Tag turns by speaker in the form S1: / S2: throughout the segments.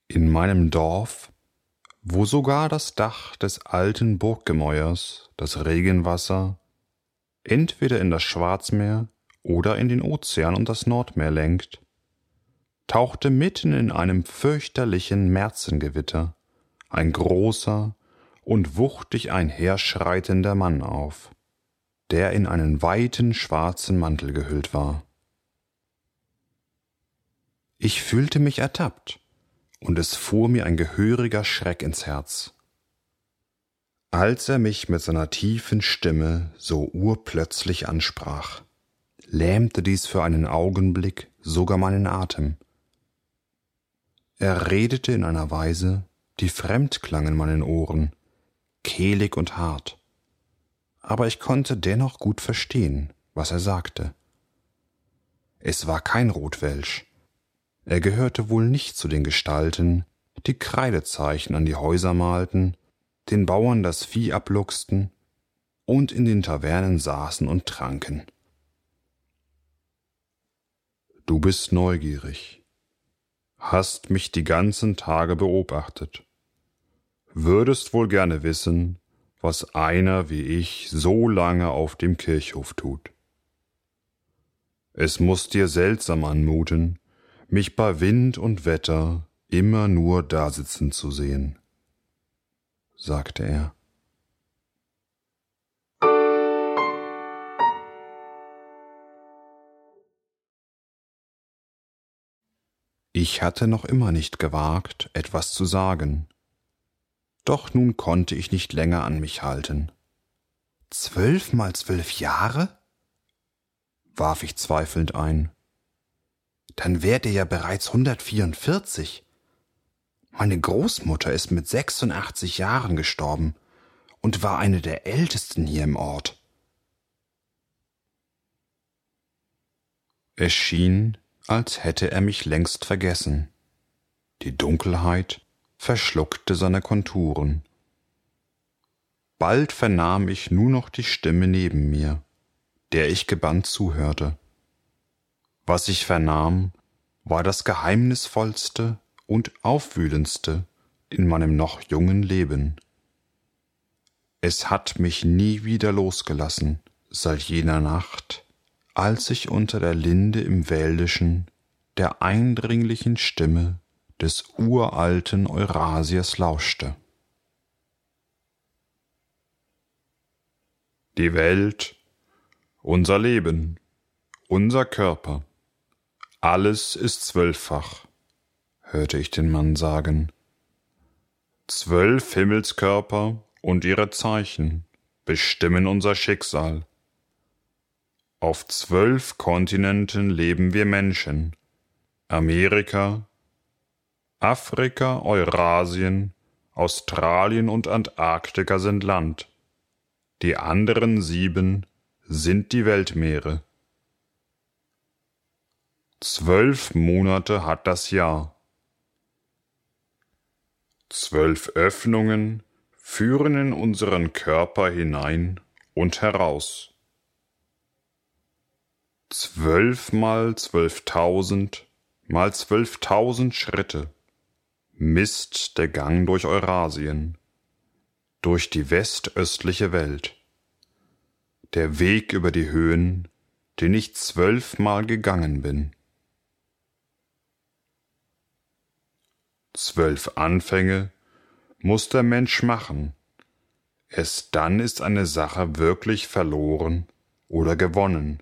S1: In meinem Dorf, wo sogar das Dach des alten Burggemäuers das Regenwasser entweder in das Schwarzmeer oder in den Ozean und das Nordmeer lenkt, tauchte mitten in einem fürchterlichen Märzengewitter ein großer und wuchtig einherschreitender Mann auf, der in einen weiten schwarzen Mantel gehüllt war. Ich fühlte mich ertappt, und es fuhr mir ein gehöriger Schreck ins Herz. Als er mich mit seiner tiefen Stimme so urplötzlich ansprach, lähmte dies für einen Augenblick sogar meinen Atem. Er redete in einer Weise, die fremd klang in meinen Ohren, kehlig und hart, aber ich konnte dennoch gut verstehen, was er sagte. Es war kein Rotwelsch. Er gehörte wohl nicht zu den Gestalten, die Kreidezeichen an die Häuser malten, den Bauern das Vieh abluchsten und in den Tavernen saßen und tranken. Du bist neugierig, hast mich die ganzen Tage beobachtet, würdest wohl gerne wissen, was einer wie ich so lange auf dem Kirchhof tut. Es muß dir seltsam anmuten, mich bei Wind und Wetter immer nur dasitzen zu sehen, sagte er. Ich hatte noch immer nicht gewagt, etwas zu sagen, doch nun konnte ich nicht länger an mich halten. 12 mal 12 Jahre? Warf ich zweifelnd ein. Dann wärt ihr ja bereits 144. Meine Großmutter ist mit 86 Jahren gestorben und war eine der ältesten hier im Ort. Es schien, als hätte er mich längst vergessen. Die Dunkelheit verschluckte seine Konturen. Bald vernahm ich nur noch die Stimme neben mir, der ich gebannt zuhörte. Was ich vernahm, war das Geheimnisvollste und Aufwühlendste in meinem noch jungen Leben. Es hat mich nie wieder losgelassen, seit jener Nacht, als ich unter der Linde im Wäldischen der eindringlichen Stimme des uralten Eurasiers lauschte. Die Welt, unser Leben, unser Körper, alles ist 12-fach, hörte ich den Mann sagen. 12 Himmelskörper und ihre Zeichen bestimmen unser Schicksal. Auf 12 Kontinenten leben wir Menschen. Amerika, Afrika, Eurasien, Australien und Antarktika sind Land. Die anderen 7 sind die Weltmeere. 12 Monate hat das Jahr. 12 Öffnungen führen in unseren Körper hinein und heraus. 12 mal 12.000 mal 12.000 Schritte misst der Gang durch Eurasien, durch die westöstliche Welt, der Weg über die Höhen, den ich 12-mal gegangen bin. 12 Anfänge muss der Mensch machen, erst dann ist eine Sache wirklich verloren oder gewonnen.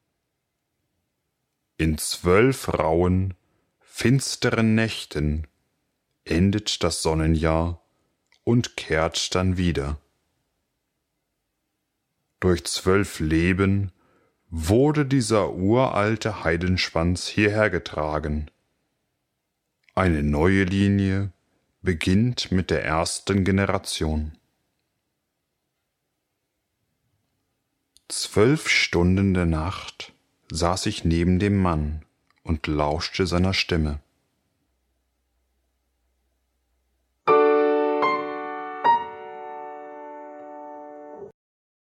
S1: In 12 rauen, finsteren Nächten endet das Sonnenjahr und kehrt dann wieder. Durch 12 Leben wurde dieser uralte Heidenschwanz hierher getragen. Eine neue Linie beginnt mit der ersten Generation. 12 Stunden der Nacht saß ich neben dem Mann und lauschte seiner Stimme.